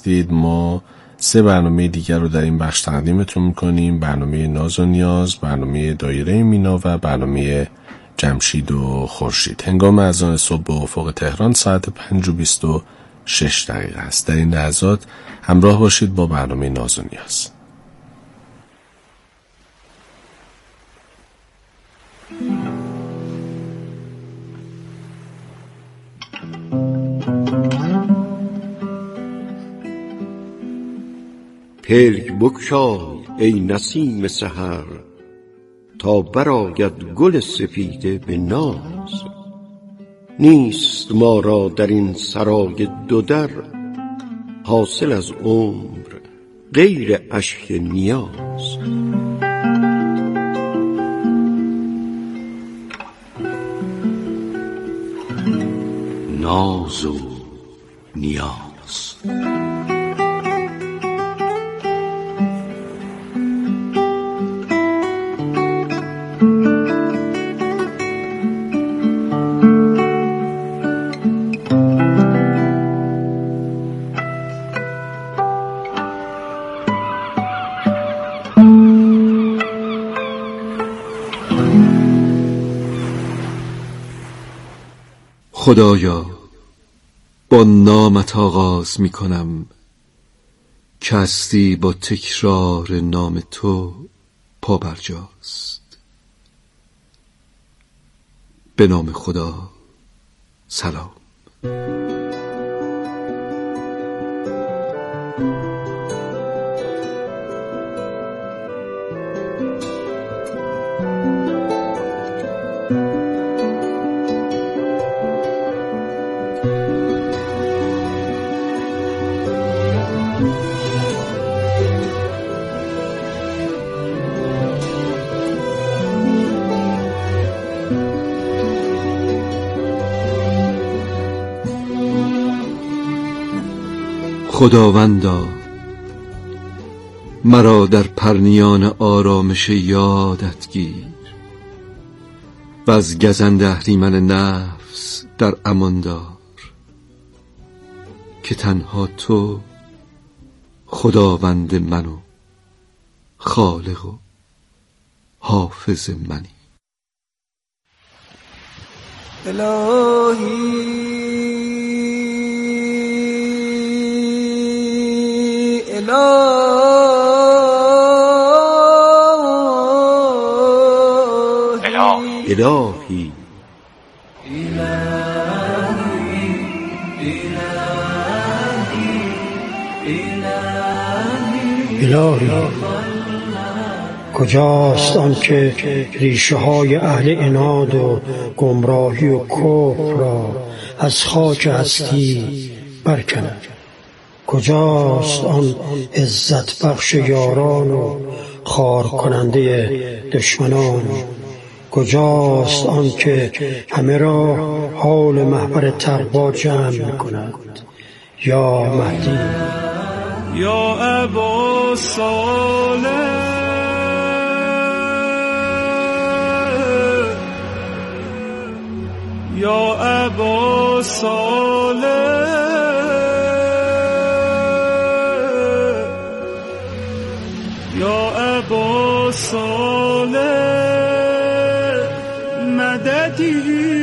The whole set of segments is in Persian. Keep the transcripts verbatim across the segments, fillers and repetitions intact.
هستید. ما سه برنامه دیگر رو در این بخش تقدیمتون میکنیم: برنامه ناز و نیاز، برنامه دایره مینا و برنامه جمشید و خورشید. هنگام اذان صبح به افق تهران ساعت پنج و بیست و شش دقیقه است. در این لحظات همراه باشید با برنامه ناز و نیاز. پلک بگشای ای نسیم سحر، تا برآید گل سپیده به ناز. نیست ما را در این سرای دو در، حاصل از عمر غیر اشک نیاز. ناز و نیاز. خدایا با نامت آغاز می کنم که هستی با تکرار نام تو پابرجاست. به نام خدا سلام. خداوندا مرا در پرنیان آرامش یادت گیر و از گزند اهریمن نفس در امان دار، که تنها تو خداوند من و خالق و حافظ منی. الهی الهی الهی کجاست آن که ریشه های اهل عناد و گمراهی و کفر را از خاک هستی برکند؟ کجاست آن عزت بخش یاران و خار کننده دشمنان؟ کجاست آن که همه را حال محور تقوا جمع می‌کند؟ یا مهدی، یا ابا صالح، یا ابا صالح، یا ابا صالح مددی،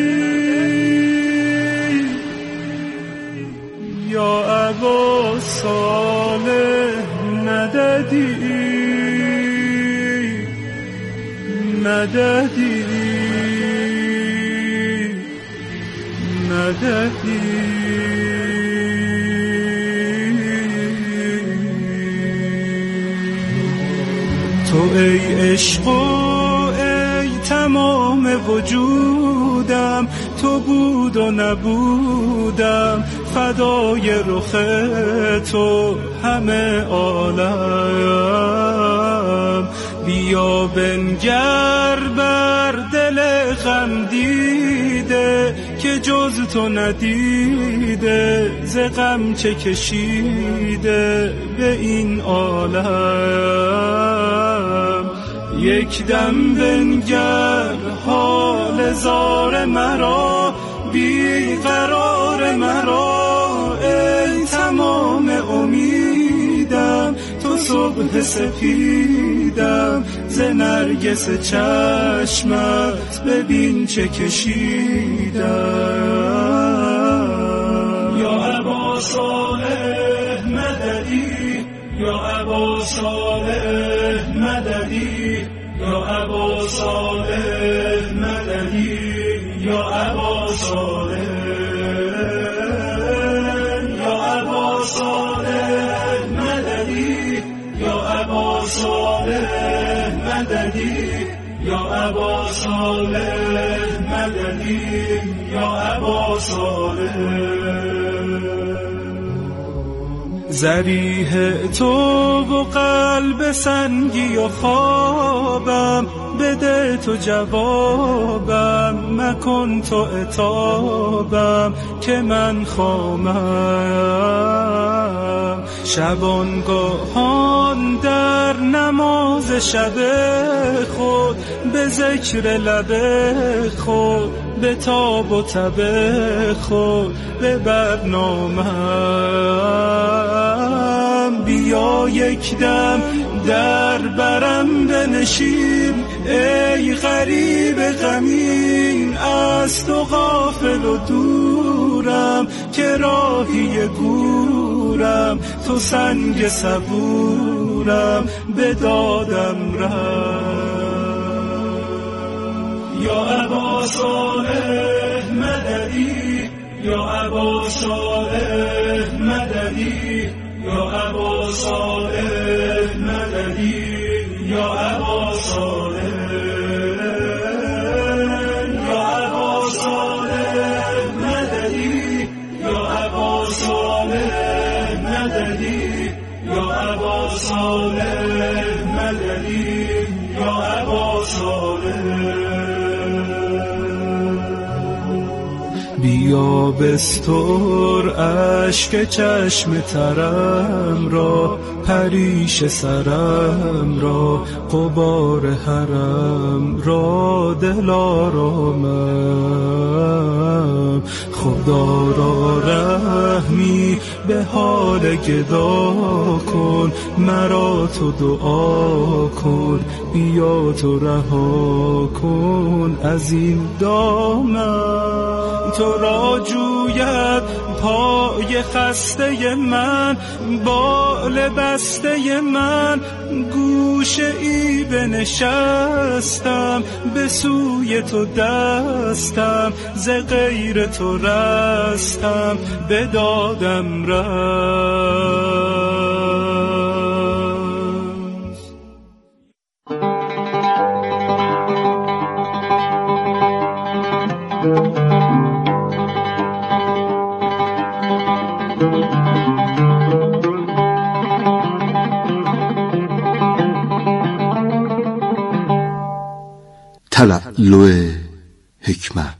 یا ابا صالح مددی، مددی، مددی. تو ای عشق و ای تمام وجودم، تو بود و نبودم، فدای رخ تو همه عالم. بیا بنگر بر دل غم دیده، که جز تو ندیده، ز غم چه کشیده به این عالم. یک دم بنگر حال زار مرا، بی قرار مرا، ای تمام امید ماه سپیدم، ز نرگس چشمت ببین چه کشیدم. یا ابا صالح مددی، یا ابا صالح مددی، یا ابا صالح مددی، یا ابا صالح، یا ابا صالح مددی، یا ابا صالح مددی، یا ابا صالح مددی، یا ابا صالح. ذریح تو و قلب سنگی و خوابم، بده تو جوابم، مکن تو عتابم که من خامم. شبانگاهان در نماز شب خود، به ذکر لب خود، به تاب و تب خود، به برنامم. بیا یک دم در برم بنشین، ای غریب غمین، از تو غافل و دورم، که راهی گورم، تو سنگ صبورم، به دادم رم. یا ابا صالح مددی، یا ابا صالح مددی، یا ابا صالح مددی، یا ابا صالح، یا ابا صالح مددی، یا ابا صالح مددی، یا ابا صالح مددی، یا ابا صالح. بیا بستر اشک چشم ترم را، پریش سرم را، غبار حرم را، دلارامم. خدا را رحمی به حال گدا کن، مرا تو دعا کن، بیا تو رها کن از این دامن. تو را جوید پای خسته من، بال بسته من، گوشه ای بنشستم، به سوی تو دستم، ز غیر تو رستم، به دادم رست. تلألؤ حکمت.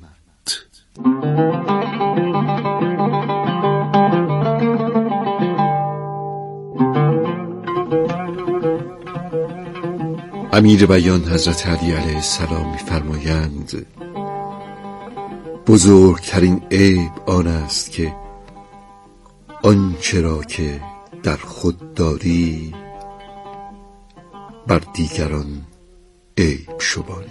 امیر بیان حضرت علی علیه السلام می‌فرمایند بزرگترین عیب آن است که آنچه را که در خود داری بر دیگران عیب شماری.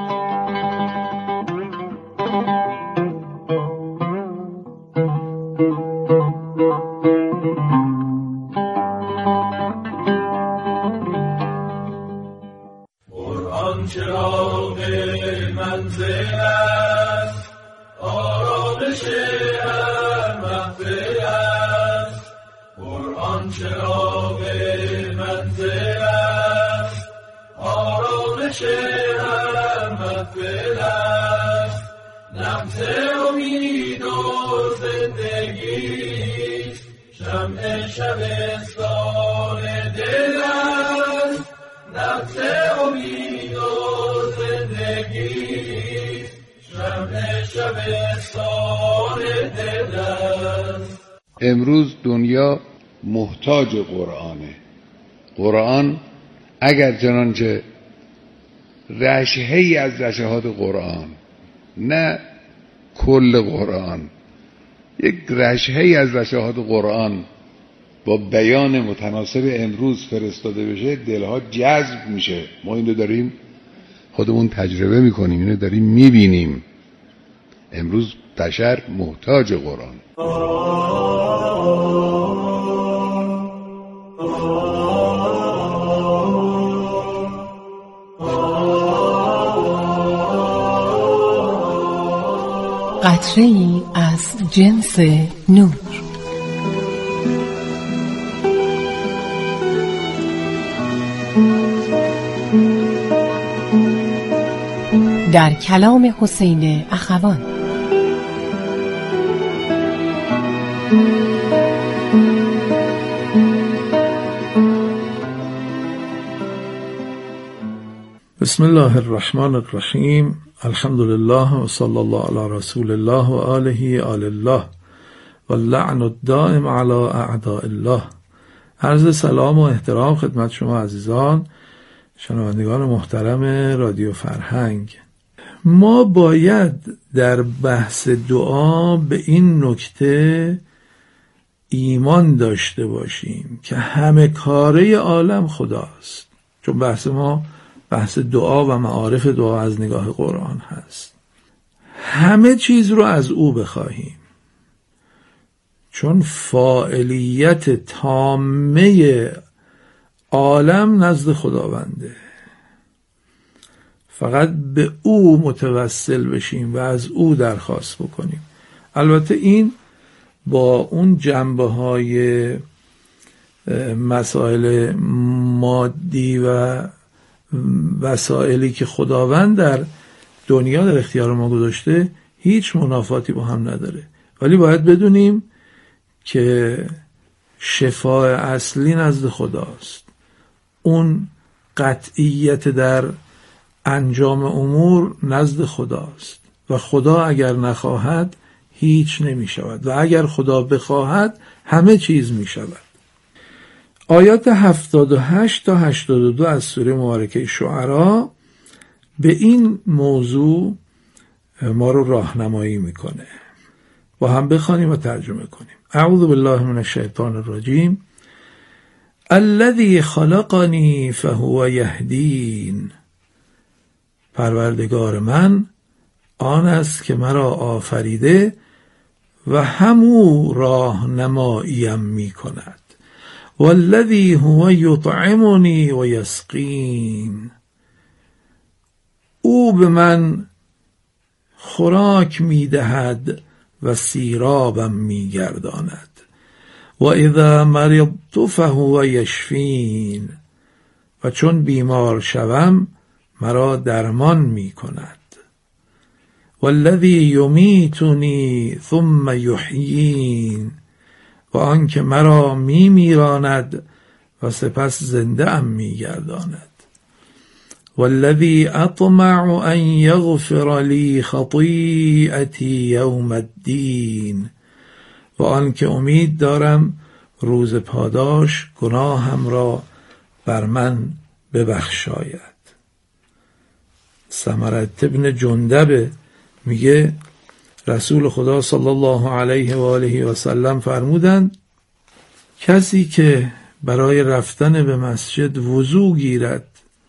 قرآن چراغ منزل است، آرامش هر محفل است. قرآن چراغ منزل است، آرامش هر محفل است. نبض امید و زندگی، شمع شبستان دل است. نبض امید و زندگی، شمع شبستان دل است. امروز دنیا محتاج قرآنه. قرآن اگر چنانچه رشحه‌ای از رشحات قرآن، نه کل قرآن، یک رشحه‌ای از رشحات قرآن با بیان متناسب امروز فرستاده بشه دلها جذب میشه. ما اینو داریم خودمون تجربه میکنیم، اینو داریم میبینیم. امروز بشر محتاج قرآن. قطره‌ای از جنس نور. در کلام حسین اخوان. بسم الله الرحمن الرحیم. الحمد لله و صلی الله علی رسول الله و آله آل الله و اللعن الدائم علی اعداء الله. عرض سلام و احترام خدمت شما عزیزان شنوندگان محترم رادیو فرهنگ. ما باید در بحث دعا به این نکته ایمان داشته باشیم که همه کاره عالم خداست، چون بحث ما بحث دعا و معارف دعا از نگاه قرآن هست. همه چیز رو از او بخواهیم، چون فاعلیت تامه عالم نزد خداونده. فقط به او متوسل بشیم و از او درخواست بکنیم. البته این با اون جنبه های مسائل مادی و وسائلی که خداوند در دنیا در اختیار ما گذاشته هیچ منافاتی با هم نداره، ولی باید بدونیم که شفای اصلی نزد خداست. اون قطعیت در انجام امور نزد خداست و خدا اگر نخواهد هیچ نمی شود و اگر خدا بخواهد همه چیز می شود. آیات هفتاد و هشت تا هشتاد و دو از سوره مبارکه شعرا به این موضوع ما رو راهنمایی میکنه. با هم بخوانیم و ترجمه کنیم. اعوذ بالله من الشیطان الرجیم. الذی خلقنی فهو یهدین. پروردگار من آن است که مرا آفریده و همو راهنماییم میکند. والذی هو یطعمنی و یسقین. او به من خوراک میدهد و سیرابم میگرداند. و اذا مرضت فهو یشفین. و چون بیمار شوم مرا درمان میکند. والذی یمیتنی ثم یحیین. و آنکه مرا می میراند و سپس زنده ام می گرداند. والذی اطمع ان یغفر لی خطیئتی یوم الدین. و آنکه امید دارم روز پاداش گناهم را بر من ببخشاید. سمرة ابن جندب میگه رسول خدا صلی الله علیه و آله و سلم فرمودند کسی که برای رفتن به مسجد وضو گیرد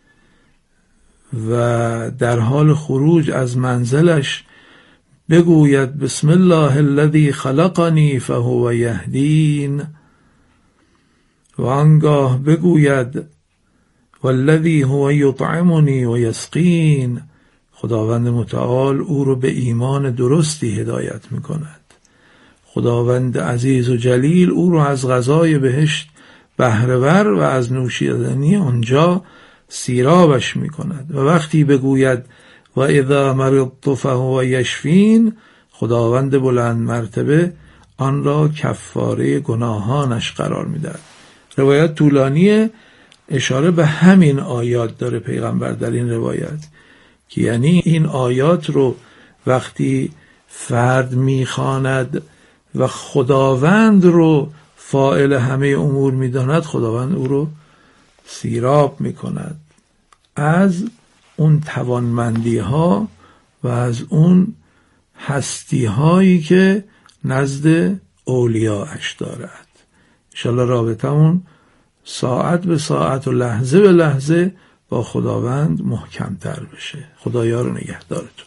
و در حال خروج از منزلش بگوید بسم الله الذی خلقنی فهو یهدین و آنگاه بگوید والذی هو یطعمنی و یسقین، خداوند متعال او رو به ایمان درستی هدایت میکند. خداوند عزیز و جلیل او رو از غذای بهشت بهره‌ور و از نوشیدنی آنجا سیرابش میکند. و وقتی بگوید و اذا مرضت فهو یشفین، خداوند بلند مرتبه آن را کفاره گناهانش قرار میدهد. روایت طولانیه، اشاره به همین آیات داره پیغمبر در این روایت که یعنی این آیات رو وقتی فرد میخواند و خداوند رو فاعل همه امور میداند، خداوند او رو سیراب میکند از اون توانمندی ها و از اون هستی هایی که نزد اولیاءش دارد. انشالله رابطمون ساعت به ساعت و لحظه به لحظه با خداوند محکمتر بشه. خدایا رو نگهدارتون.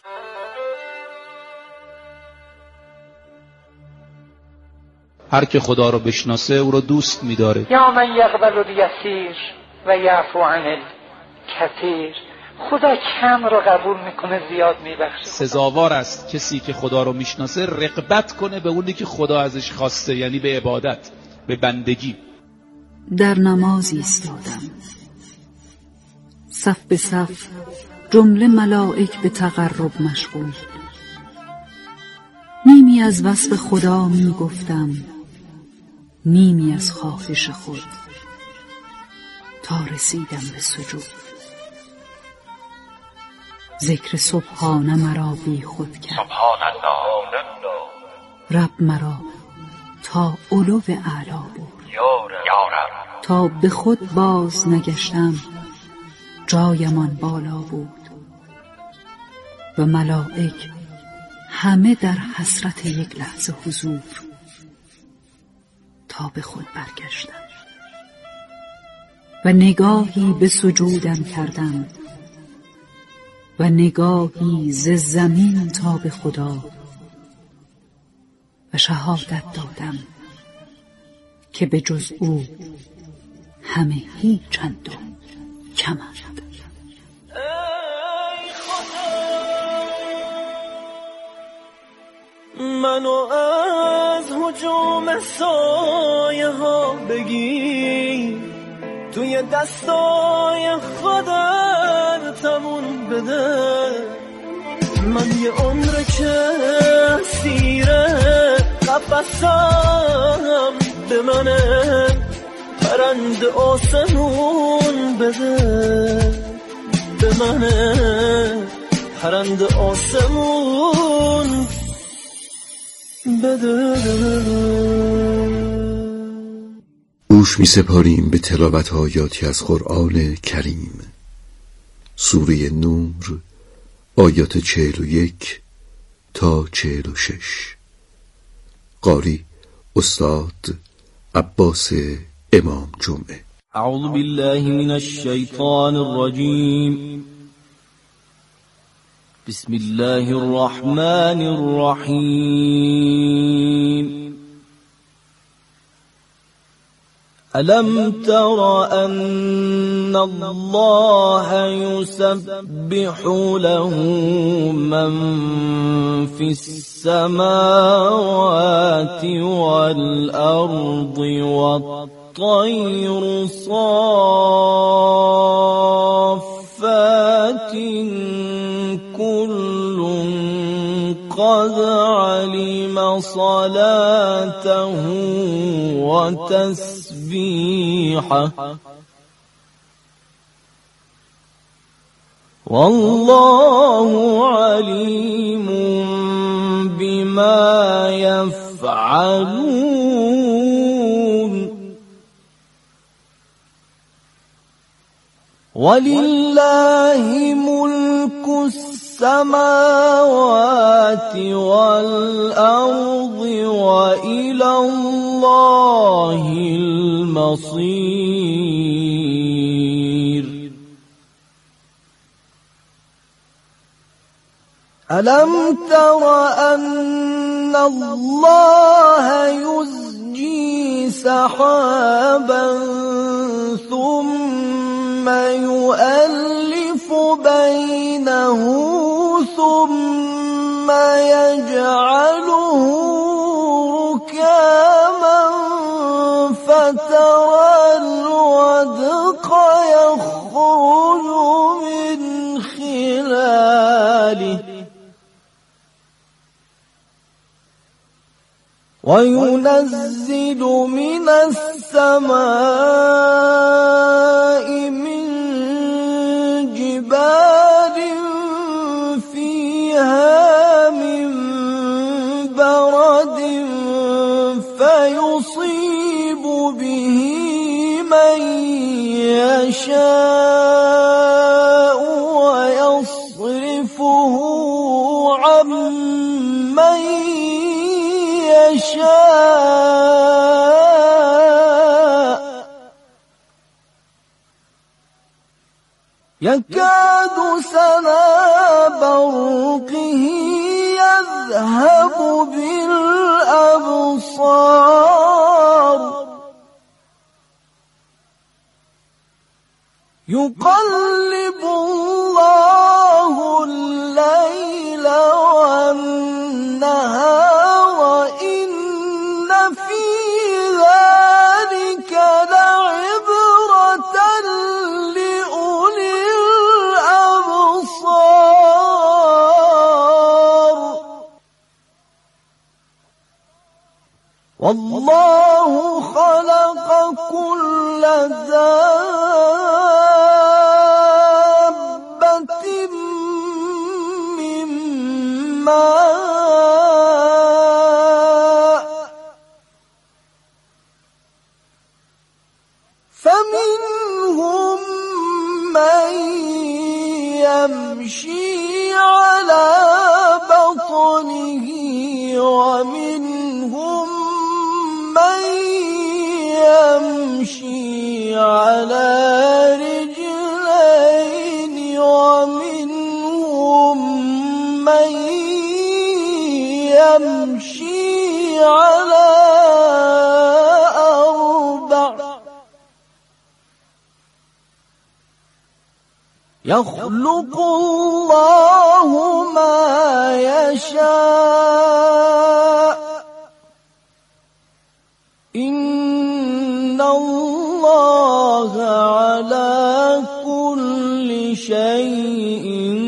هر که خدا رو بشناسه او رو دوست می‌داره. یا من یقبل الیسیر و یعفو عن الکثیر. خدا کم رو قبول میکنه، زیاد میبخشه. سزاوار است کسی که خدا رو میشناسه رغبت کنه به اونی که خدا ازش خواسته، یعنی به عبادت، به بندگی. در نماز ایستادم، صف به صف جمله ملائک به تقرب مشغول. نیمی از وصف خدا می گفتم، نیمی از خواهش خود، تا رسیدم به سجود. ذکر سبحان مرا بی خود کرد، سبحان الله، رب مرا تا علو اعلا برد. یا رب، تا به خود باز نگشتم جایمان بالا بود و ملائک همه در حسرت یک لحظه حضور. تا به خود برگشتم و نگاهی به سجودم کردم و نگاهی ز زمین تا به خدا و شهادت دادم که به جز او همه هیچند و کمند. منو از هجوم سایه ها بگیر، توی دستای خودت تمون بده. من یه عمر که سیره قفصم به منه، پرند آسمون بده. به منه پرند آسمون بده. گوش می سپاریم به تلاوت آیاتی از قرآن کریم. سوره نور، آیات چهل و یک تا چهل و شش. قاری استاد عباس امام جمعه. اعوذ بالله من الشیطان الرجیم. بسم الله الرحمن الرحیم. ألم تر أن الله يسبح له من في السماوات والأرض والطير صافات كل قد علم صلاته وتسبيحه والله عليم بما يفعلون. ولله ملك السماوات والأرض وإلى الله المصير. ألم تر أن الله يزجي سحابا ثم يؤلف بينه ثم يجعله ركاما فترى الودق يخرج من خلاله وينزل من السماء من جبال فيها من برد فيصيب به من يشاء ويصرفه عن من يشاء يكاد سنا برقه يذهب بالأبصار يقلب الله الليل والنهار إن في ذلك لعبرة لأولي الأبصار والله خلق كل دابة من ماء فمنهم من يمشي على بطنه ومنهم من يمشي على رجلين ومنهم من يمشي على أربع يخلق الله ما يشاء إن الله على كل شيء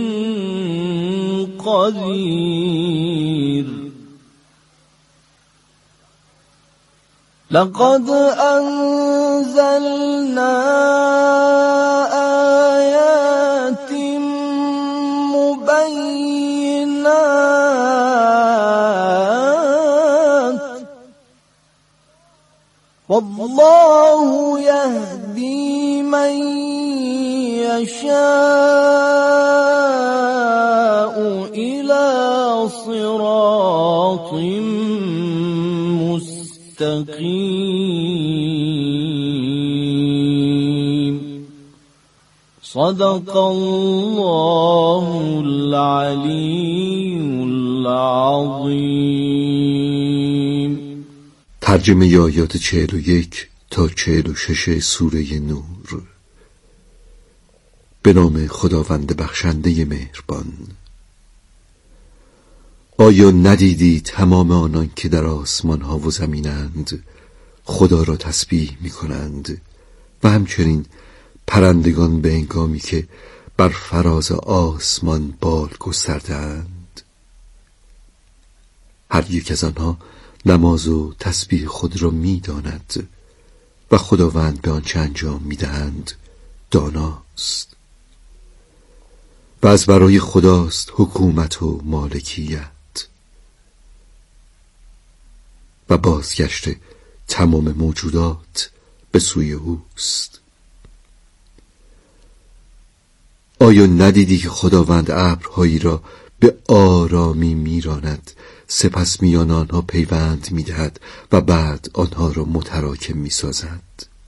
قدير لقد أنزلنا آيات مبينات والله يهدي من يشاء إلى صراط مستقيم صدق الله العلي العظيم. ترجمه آیات چهل و یک تا چهل و شش سوره نور. به نام خداوند بخشنده مهربان. آیا ندیدی تمام آنان که در آسمان ها و زمینند خدا را تسبیح می کنند و همچنین پرندگان به هنگامی که بر فراز آسمان بال گسترده‌اند؟ هر یک از آنها نماز و تسبیح خود را می داند و خداوند به آنچه انجام می دهند داناست. و از برای خداست حکومت و مالکیت و بازگشت تمام موجودات به سوی اوست. آیا ندیدی که خداوند ابرهایی را به آرامی میراند، سپس میان آنها پیوند میدهد و بعد آنها را متراکم میسازد؟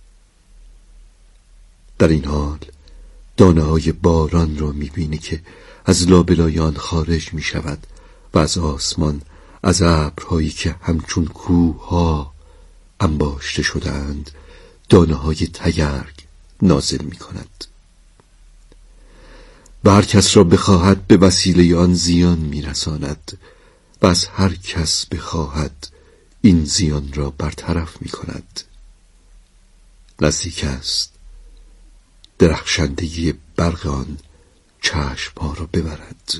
در این حال دانه های باران را میبینی که از لابلای آن خارج میشود و از آسمان از ابرهایی که همچون کوه ها انباشته شدند دانه های تگرگ نازل میکند و هر کس را بخواهد به وسیله آن زیان میرساند و از هر کس بخواهد این زیان را برطرف میکند. نزدیک است درخشندگی برق آن چشم‌ها را ببرد.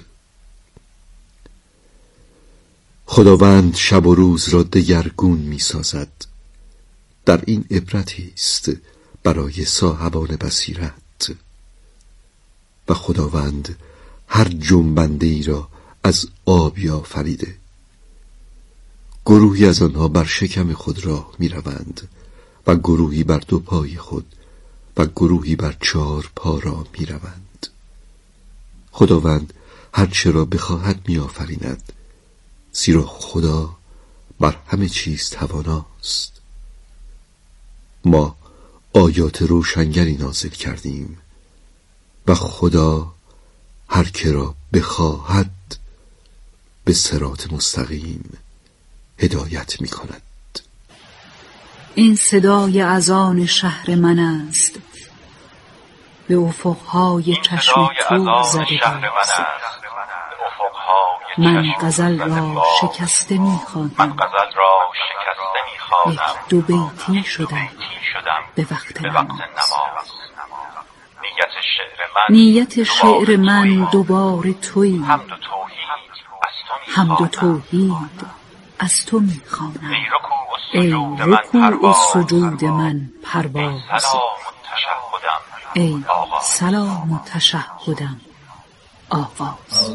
خداوند شب و روز را دگرگون می‌سازد. در این عبرتی است برای صاحبان بصیرت. و خداوند هر جنبنده‌ای را از آبی آفریده. گروهی از آنها بر شکم خود راه می‌روند و گروهی بر دو پای خود و گروهی بر چهار پا را می روند. خداوند هر چه را بخواهد می آفریند، زیرا خدا بر همه چیز تواناست. ما آیات روشنگری نازل کردیم و خدا هر که را بخواهد به صراط مستقیم هدایت می کند. این صدای اذان شهر من است، به افقهای چشم تو زده باز. من غزل را شکسته می خوانم، یک دو بیتی شدم به وقت نماز. نیت شعر من دوباره تویی، حمد و توحید از تو می خوانم. ای رکوع و سجود من پرواز، ای سلام و تشهدم آغاز.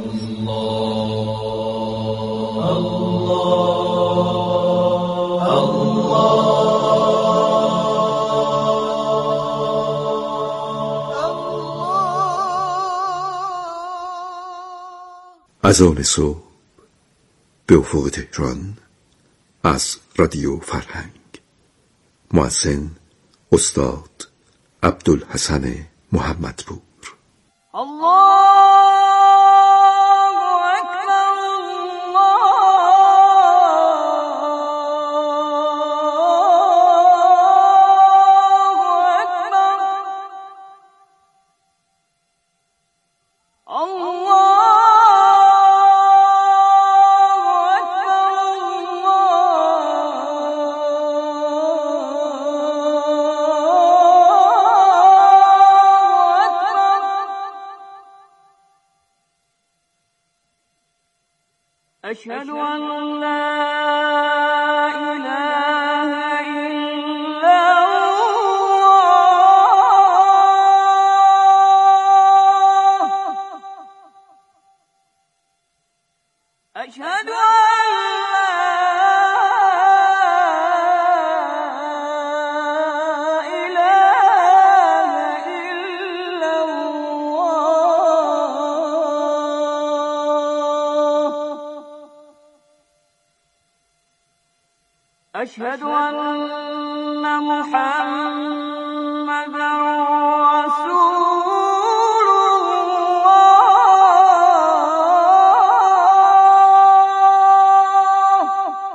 اذان صبح به افق تهران از رادیو فرهنگ. مؤذن استاد عبدالحسن محمدپور. أشهد أن لا إله إلا الله. أشهد أشهد أن محمدا رسول الله.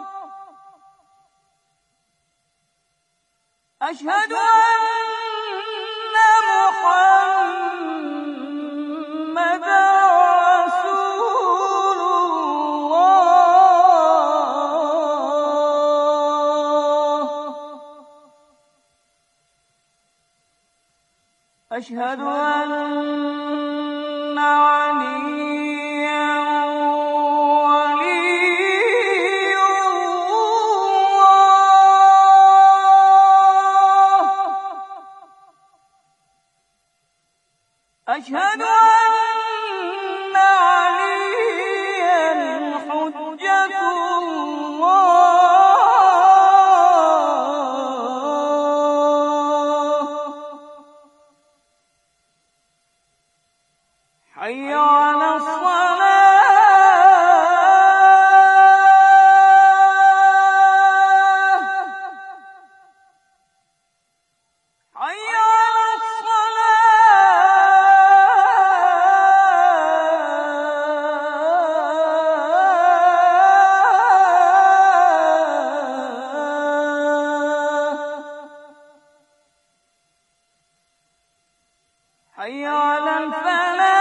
أشهد أن محمدا أشهد أن عليا ولي الله. أشهد أن عليا حجة الله. حي على الصلاة، حي على الصلاة، حي على الفلاح.